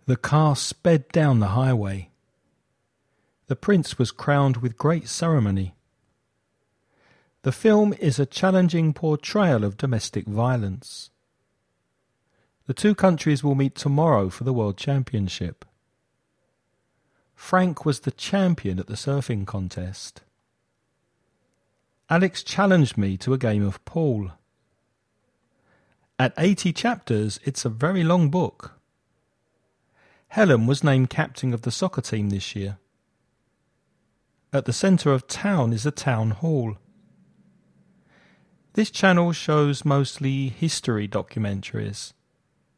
The car sped down the highway. The prince was crowned with great ceremony. The film is a challenging portrayal of domestic violence. The two countries will meet tomorrow for the World Championship. Frank was the champion at the surfing contest. Alex challenged me to a game of pool. At 80 chapters, it's a very long book. Helen was named captain of the soccer team this year. At the centre of town is a town hall. This channel shows mostly history documentaries.